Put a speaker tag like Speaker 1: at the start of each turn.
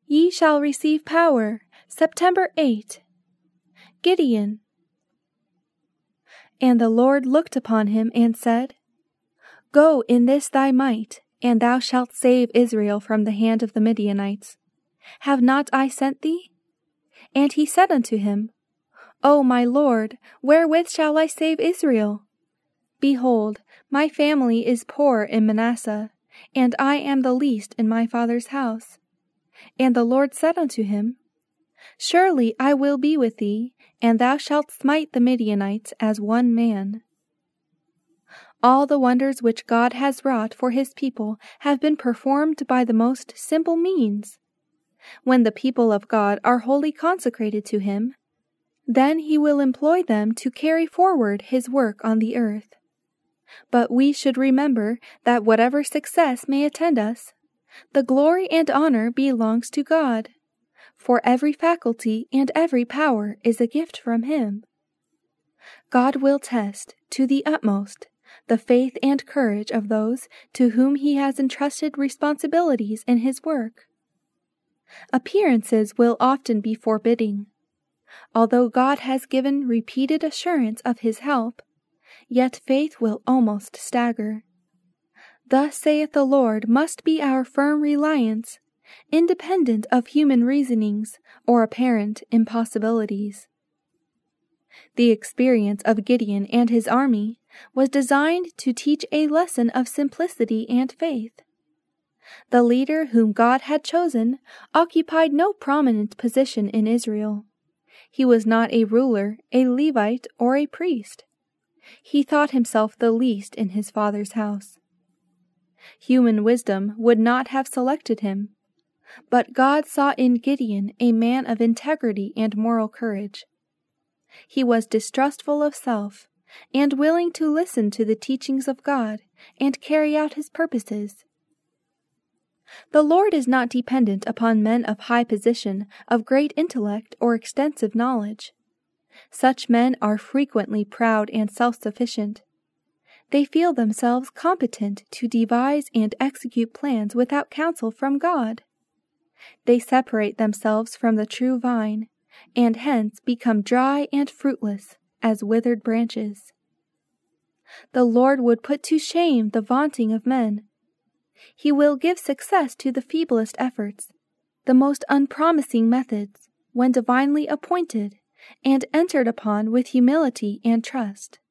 Speaker 1: Ye shall receive power. September 8. Gideon. And the Lord looked upon him and said, Go in this thy might, and thou shalt save Israel from the hand of the Midianites. Have not I sent thee? And he said unto him, O my Lord, wherewith shall I save Israel? Behold, my family is poor in Manasseh, and I am the least in my father's house. And the Lord said unto him, Surely I will be with thee, and thou shalt smite the Midianites as one man. All the wonders which God has wrought for his people have been performed by the most simple means. When the people of God are wholly consecrated to him, then he will employ them to carry forward his work on the earth. But we should remember that whatever success may attend us, the glory and honor belongs to God, for every faculty and every power is a gift from him. God will test to the utmost the faith and courage of those to whom he has entrusted responsibilities in his work. Appearances will often be forbidding. Although God has given repeated assurance of his help, yet faith will almost stagger. Thus saith the Lord must be our firm reliance, independent of human reasonings or apparent impossibilities. The experience of Gideon and his army was designed to teach a lesson of simplicity and faith. The leader whom God had chosen occupied no prominent position in Israel. He was not a ruler, a Levite, or a priest. He thought himself the least in his father's house. Human wisdom would not have selected him, but God saw in Gideon a man of integrity and moral courage. He was distrustful of self, and willing to listen to the teachings of God and carry out his purposes. The Lord is not dependent upon men of high position, of great intellect, or extensive knowledge. Such men are frequently proud and self-sufficient. They feel themselves competent to devise and execute plans without counsel from God. They separate themselves from the true vine, and hence become dry and fruitless as withered branches. The Lord would put to shame the vaunting of men. He will give success to the feeblest efforts, the most unpromising methods, when divinely appointed and entered upon with humility and trust.